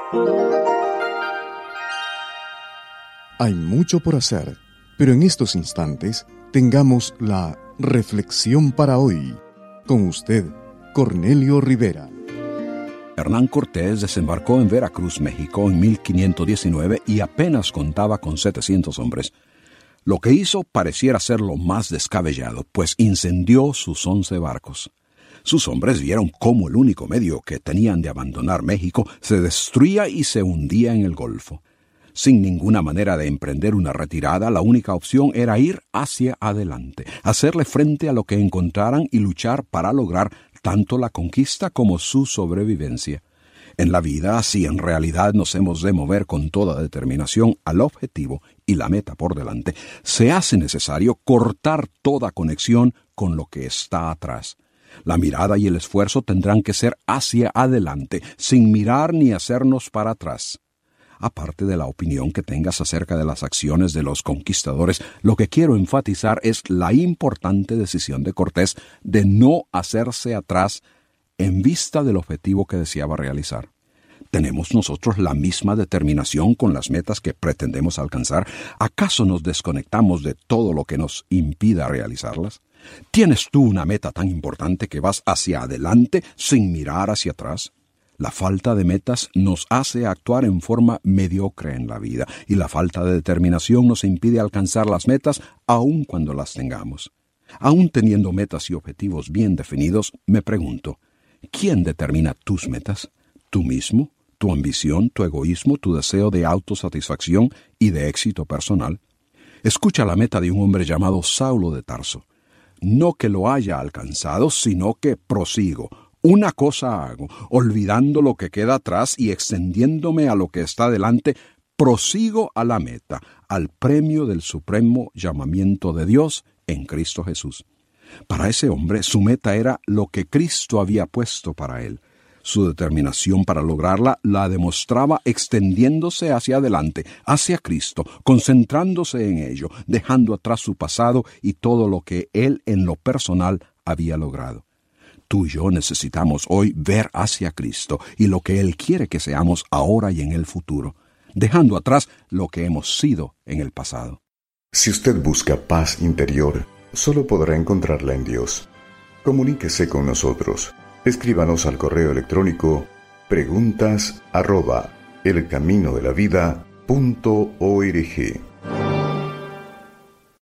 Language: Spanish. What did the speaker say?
Hay mucho por hacer, pero en estos instantes tengamos la reflexión para hoy. Con usted, Cornelio Rivera. Hernán Cortés desembarcó en Veracruz, México, en 1519 y apenas contaba con 700 hombres. Lo que hizo pareciera ser lo más descabellado, pues incendió sus 11 barcos. Sus hombres vieron cómo el único medio que tenían de abandonar México se destruía y se hundía en el Golfo. Sin ninguna manera de emprender una retirada, la única opción era ir hacia adelante, hacerle frente a lo que encontraran y luchar para lograr tanto la conquista como su sobrevivencia. En la vida, si en realidad nos hemos de mover con toda determinación al objetivo y la meta por delante, se hace necesario cortar toda conexión con lo que está atrás. La mirada y el esfuerzo tendrán que ser hacia adelante, sin mirar ni hacernos para atrás. Aparte de la opinión que tengas acerca de las acciones de los conquistadores, lo que quiero enfatizar es la importante decisión de Cortés de no hacerse atrás en vista del objetivo que deseaba realizar. ¿Tenemos nosotros la misma determinación con las metas que pretendemos alcanzar? ¿Acaso nos desconectamos de todo lo que nos impida realizarlas? ¿Tienes tú una meta tan importante que vas hacia adelante sin mirar hacia atrás? La falta de metas nos hace actuar en forma mediocre en la vida, y la falta de determinación nos impide alcanzar las metas aun cuando las tengamos. Aun teniendo metas y objetivos bien definidos, me pregunto, ¿quién determina tus metas? ¿Tú mismo? ¿Tu ambición, tu egoísmo, tu deseo de autosatisfacción y de éxito personal? Escucha la meta de un hombre llamado Saulo de Tarso. No que lo haya alcanzado, sino que prosigo. Una cosa hago, olvidando lo que queda atrás y extendiéndome a lo que está delante, prosigo a la meta, al premio del supremo llamamiento de Dios en Cristo Jesús. Para ese hombre, su meta era lo que Cristo había puesto para él. Su determinación para lograrla la demostraba extendiéndose hacia adelante, hacia Cristo, concentrándose en ello, dejando atrás su pasado y todo lo que él en lo personal había logrado. Tú y yo necesitamos hoy ver hacia Cristo y lo que Él quiere que seamos ahora y en el futuro, dejando atrás lo que hemos sido en el pasado. Si usted busca paz interior, solo podrá encontrarla en Dios. Comuníquese con nosotros. Escríbanos al correo electrónico preguntas@elcaminodelavida.org.